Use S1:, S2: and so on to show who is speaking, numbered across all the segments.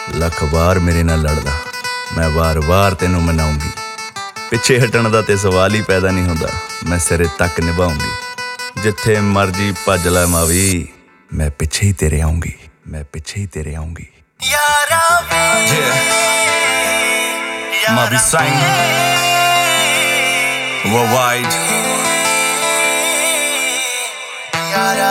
S1: ਲੱਖ ਵਾਰ ਮੇਰੇ ਨਾਲ ਲੜਦਾ, ਮੈਂ ਵਾਰ-ਵਾਰ ਤੈਨੂੰ ਮਨਾਉਂਗੀ। ਪਿੱਛੇ ਹਟਣ ਦਾ ਤੇ ਸਵਾਲ ਹੀ ਪੈਦਾ ਨਹੀਂ ਹੁੰਦਾ, ਮੈਂ ਸਿਰੇ ਤੱਕ ਨਿਭਾਉਂਗੀ। ਜਿੱਥੇ ਮਰਜੀ ਭੱਜ ਲੈ ਮਾਵੀ, ਮੈਂ ਪਿੱਛੇ ਹੀ ਤੇਰੇ ਆਉਂਗੀ, ਮੈਂ ਪਿੱਛੇ ਹੀ ਤੇਰੇ ਆਉਂਗੀ। ਯਾਰਾ ਵੇ ਮਾਵੀ ਸਾਈਨ worldwide ਯਾਰਾ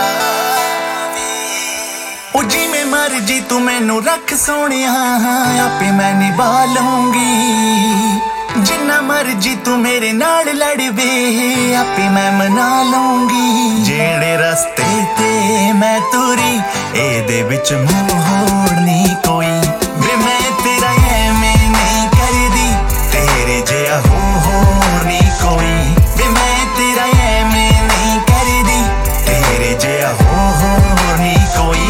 S1: ਉਹ ਜਿਵੇਂ ਮਰਜੀ ਤੂੰ ਮੈਨੂੰ ਰੱਖ ਸੋਹਣਿਆ, ਆਪੇ ਮੈਂ ਨਿਭਾ ਲਊਂਗੀ। ਜਿੰਨਾ ਮਰਜੀ ਤੂੰ ਮੇਰੇ ਨਾਲ ਲੜਵੇ, ਆਪੇ ਮੈਂ ਮਨਾ ਲਊਂਗੀ। ਜਿਹੜੇ ਰਸਤੇ ਤੇ ਮੈਂ ਤੁਰੀ, ਇਹਦੇ ਵਿੱਚ ਮੂੰਹ ਹੋੜ ਨਹੀਂ ਕੋਈ। ਵੇ ਮੈਂ ਤੇਰਾ ਐਵੇਂ ਨਹੀਂ ਕਰਦੀ, ਤੇਰੇ ਜਿਹਾ ਹੋਰ ਨਹੀਂ ਕੋਈ। ਵੇ ਮੈਂ ਤੇਰਾ ਐਵੇਂ ਨਹੀਂ ਕਰਦੀ, ਤੇਰੇ ਜਿਹਾ ਹੋਰ ਨਹੀਂ ਕੋਈ।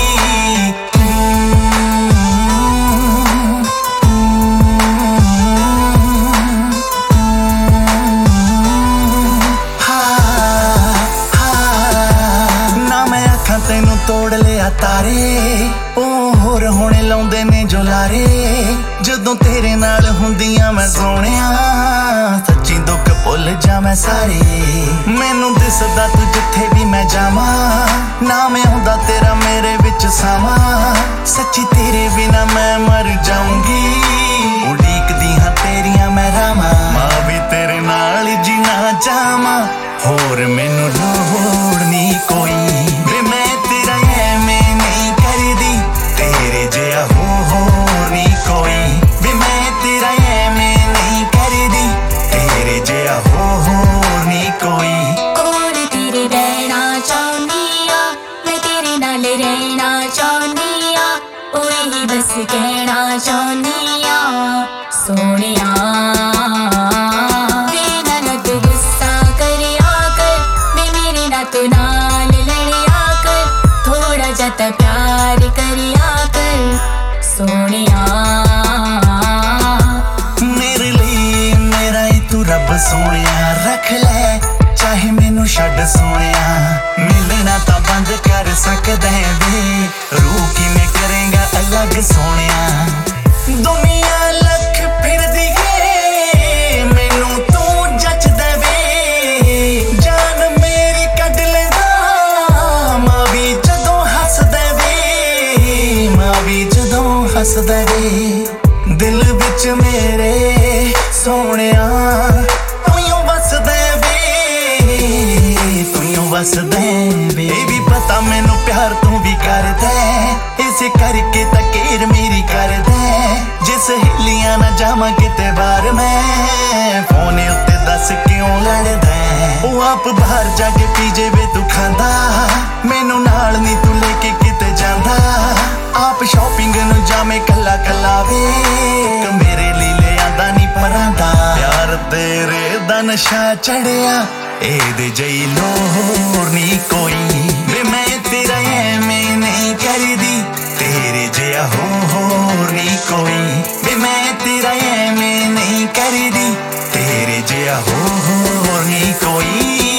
S1: ਤੈਨੂੰ ਤੋੜ ਲਿਆ ਤਾਰੇ, ਉਹ ਹੋਰ ਹੁਣ ਲਾਉਂਦੇ ਨੇ ਜੋ ਲਾਰੇ। ਜਦੋਂ ਤੇਰੇ ਨਾਲ ਹੁੰਦੀਆਂ ਮੈਂ ਸੋਹਣਿਆ, ਸੱਚੀ ਦੁੱਖ ਭੁੱਲ ਜਾ ਮੈਂ ਸਾਰੇ। ਮੈਨੂੰ ਦਿਸਦਾ ਤੂੰ ਜਿੱਥੇ ਵੀ ਮੈਂ ਜਾਵਾਂ, ਨਾਮ ਆਉਂਦਾ ਤੇਰਾ ਮੇਰੇ ਵਿੱਚ ਸਾਵਾਂ। ਸੱਚੀ ਤੇਰੇ ਬਿਨਾ ਮੈਂ ਮਰ ਜਾਊਂਗੀ, ਉਡੀਕਦੀ ਹਾਂ ਤੇਰੀਆਂ ਮੈਂ ਰਾਵਾਂ। ਮਾਂ ਵੀ ਤੇਰੇ ਨਾਲ ਜੀਣਾ ਚਾਹਾਂ, ਹੋਰ ਮੈਨੂੰ ਲੋੜ ਨਹੀਂ ਕੋਈ। ਵੇ ਮੈਂ ਤੇਰਾ ਐਵੇਂ ਨਹੀਂ ਕਰਦੀ, ਤੇਰੇ ਜਿਹਾ ਹੋਰ ਨਹੀਂ ਕੋਈ। ਵੇ ਮੈਂ ਤੇਰਾ ਐਵੇਂ ਨਹੀਂ ਕਰਦੀ, ਤੇਰੇ ਜਿਹਾ ਹੋਰ ਨਹੀਂ ਕੋਈ।
S2: ਕੋਲ ਤੇਰੇ ਰਹਿਣਾ ਚਾਹੁੰਦੀ ਆ, ਮੈਂ ਤੇਰੇ ਨਾਲ ਰਹਿਣਾ ਚਾਹੁੰਦੀ ਆ। ਉਹ ਹੀ ਬਸ ਕਹਿਣਾ ਚਾਹੁੰਦੀ ਆ ਸੋਹਣਿਆ। ਤੂੰ ਨਾਲ ਲੜਿਆ ਕਰ, ਥੋੜਾ ਜਿਹਾ ਪਿਆਰ ਕਰਿਆ ਕਰ ਸੋਹਣਿਆ।
S1: ਮੇਰੇ ਲਈ ਮੇਰਾ ਹੀ ਤੂੰ ਰੱਬ ਸੋਹਣਿਆ, ਰੱਖ ਲੈ ਚਾਹੇ ਮੈਨੂੰ ਛੱਡ ਸੋਹਣਿਆ। ਮਿਲਣਾ ਤਾਂ ਬੰਦ ਕਰ ਸਕਦਾ ਵੇ, ਰੂਹ ਕਿਵੇਂ ਕਰੇਗਾ ਅਲੱਗ ਸੋਹਣਿਆ। ਦੁਨੀਆ ਲੱਖ ਫਿਰਦੀ ਏ, ਮੈਨੂੰ ਤੂੰ ਜੱਚਦਾ ਵੇ। ਜਾਨ ਮੇਰੀ ਕੱਢ ਲੈਂਦਾ ਮਾਵੀ ਜਦੋਂ ਹੱਸਦਾ ਵੇ, ਮਾਵੀ ਜਦੋਂ ਹੱਸਦਾ ਵੇ। ਦਿਲ ਵਿੱਚ ਮੇਰੇ ਸੋਹਣਿਆ ਤੂੰ ਵਸਦਾ ਵੇ, ਤੂੰ ਵਸਦਾ ਵੇ। ਇਹ ਵੀ ਪਤਾ ਮੈਨੂੰ ਪਿਆਰ ਤੂੰ ਵੀ ਕਰਦਾ, ਇਸੇ ਕਰਕੇ ਤਾਂ ਕੇਰ ਮੇਰੀ ਕਰਦਾ। ਜੇ ਸਹੇਲੀਆਂ ਨਾ ਜਾਵਾਂ ਕਿਤੇ ਬਾਹਰ ਮੈਂ, ਫੋਨ ਉੱਤੇ ਦੱਸ ਕਿਉਂ ਲੜਦਾ। ਉਹ ਆਪ ਬਾਹਰ ਜਾ ਕੇ ਪੀ ਜਾਵੇ ਤੂੰ ਖਾਂਦਾ, ਮੈਨੂੰ ਨਾਲ ਨਹੀਂ ਤੂੰ ਲੈ ਕੇ ਕਿਤੇ ਜਾਂਦਾ। ਆਪ ਸ਼ਾਪਿੰਗ ਨੂੰ ਜਾਵੇਂ ਕੱਲਾ ਕੱਲਾ ਵੇ, ਮੇਰੇ ਲਈ ਲਿਆਂਦਾ ਨਹੀਂ ਪਰਾਂਦਾ। ਪਿਆਰ ਤੇਰੇ ਦਾ ਨਸ਼ਾ ਚੜਿਆ, ਇਹਦੇ ਜਈ ਲੋੜ ਨਹੀਂ ਕੋਈ। ਵੇ ਮੈਂ ਤੇਰਾ ਐਵੇਂ ਨਹੀਂ ਕਰਦੀ, ਤੇਰੇ ਜਿਹਾ ਹੋਰ ਨਹੀਂ ਕੋਈ। ਵੇ ਮੈਂ ਤੇਰਾ ਐਵੇਂ ਨਹੀਂ ਕਰਦੀ, ਤੇਰੇ ਜਿਹਾ ਹੋਰ ਨਹੀਂ ਕੋਈ।